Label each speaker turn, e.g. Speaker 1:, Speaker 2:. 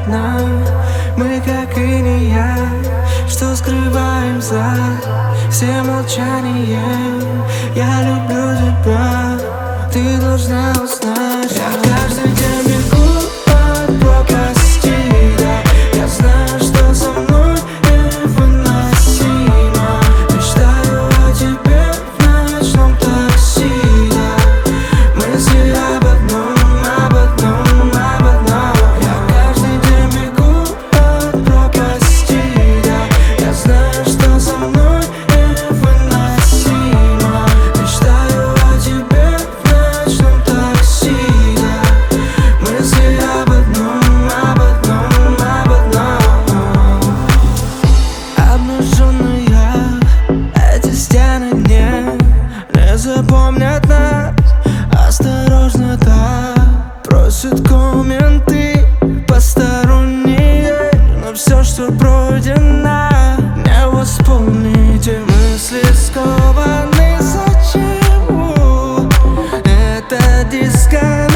Speaker 1: одна. Мы как и не я, что скрываем за всем молчанием. Я люблю тебя, ты должна узнать. Я каждый день бегу от пропасти, да. Я знаю, что со мной невыносимо. Мечтаю о тебе в ночном такси, да. Мысли об одном, об одном, об одном. Я каждый день бегу от пропасти, да. Я знаю, что со мной невыносимо. Мечтаю о тебе в ночном такси, да. Мысли об одном, об одном, об одном. Обнаженная, эти стены не запомнят нас. Осторожно, да, просят комменты посторонние, но все, что пройдено, не восполнить. И мысли скованы. Зачем? Это дисконнект.